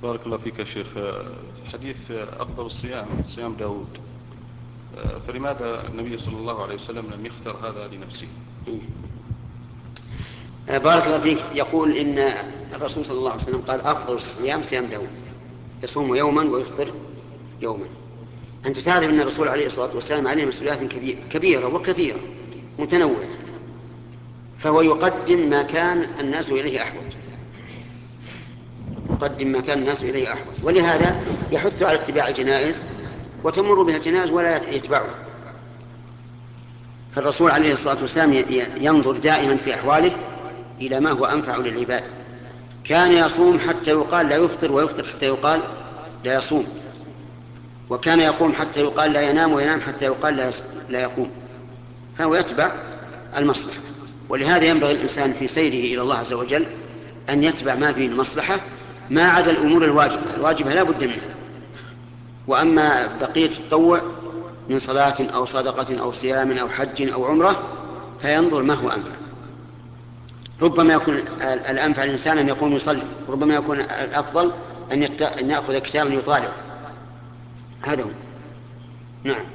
بارك الله فيك يا شيخ. في حديث أفضل الصيام صيام داود، فلماذا النبي صلى الله عليه وسلم لم يختر هذا لنفسه؟ بارك الله فيك. يقول إن الرسول صلى الله عليه وسلم قال أفضل الصيام صيام داود، يصوم يوما ويفطر يوما. أنت تعرف أن الرسول عليه الصلاة والسلام عليه مسؤوليات كبيرة وكثيرة متنوعة، فهو يقدم ما كان الناس إليه أحوج، يقدم ما كان الناس إليه أحوج، ولهذا يحث على اتباع الجنائز، وتمر بها الجنائز ولا يتبعها. فالرسول عليه الصلاة والسلام ينظر دائما في أحواله إلى ما هو أنفع للعباد. كان يصوم حتى يقال لا يفطر، ويفطر حتى يقال لا يصوم، وكان يقوم حتى يقال لا ينام، وينام حتى يقال لا يقوم. فهو يتبع المصلحة. ولهذا ينبغي الإنسان في سيره إلى الله عز وجل أن يتبع ما فيه المصلحة، ما عدا الأمور الواجبة لا بد منها. وأما بقية التطوع من صلاة أو صدقة أو صيام أو حج أو عمرة فينظر ما هو أنفع. ربما يكون الأنفع الإنسان أن يقوم يصلي، ربما يكون الأفضل أن يأخذ كتابا يطالعه. هذا هو. نعم.